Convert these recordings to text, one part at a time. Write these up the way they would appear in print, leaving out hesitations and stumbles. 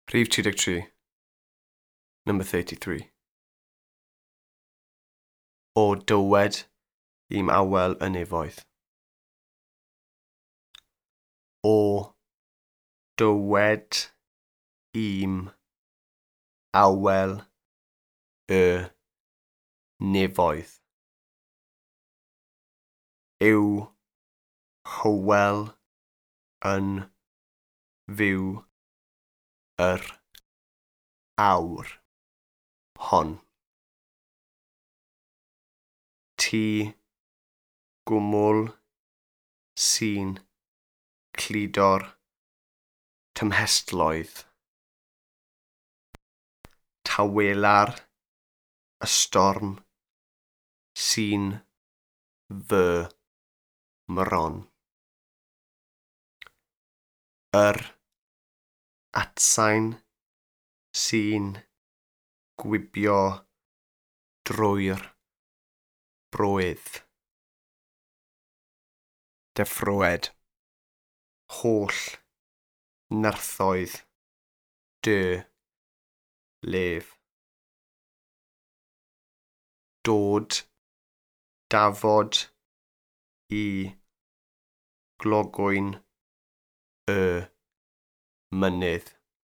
Rhif 33, number 33. O dywed i'm awel y nefoedd. O dywed i'm awel y nefoedd. Yw Hywel yn fyw yr awr hon. Ti gwmwl sy'n cludo'r tymhestloedd. Tawelar y storm sy'n fy mron. Yr atsain sy'n gwibio drwy'r brwydd. Deffroed holl nyrddoedd dy lef. Dod dafod i glogwyn y mynydd.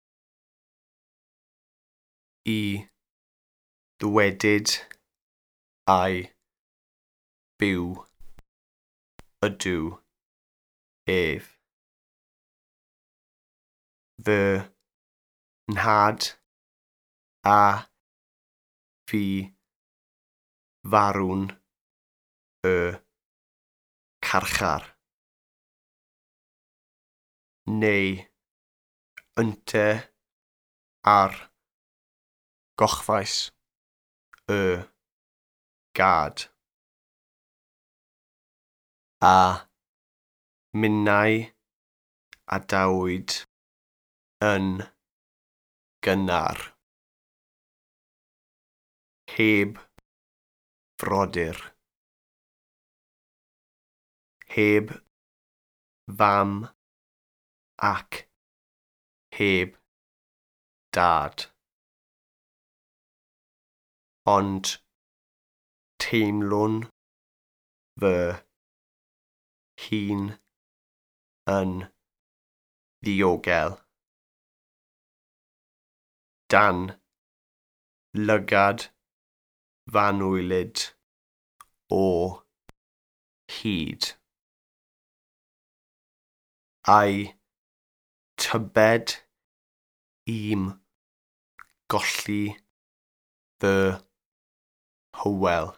I ddwedid a'i byw ydw ef. Fy nhad a fi farwn y carchar. Neu ynte ar gochfaes y gad. A minnau a dawyd yn gynnar. Heb frodyr. Heb fam ac heb dad. Ond teimlwn fy hun yn ddiogel. Dan lygad fanwylid o hyd. Ai tybed i'm golli fy Hywel.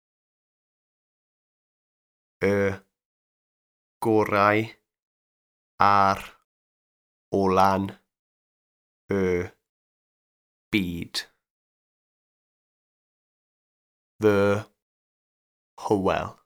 Y gorau ar olan y byd. Fy Hywel.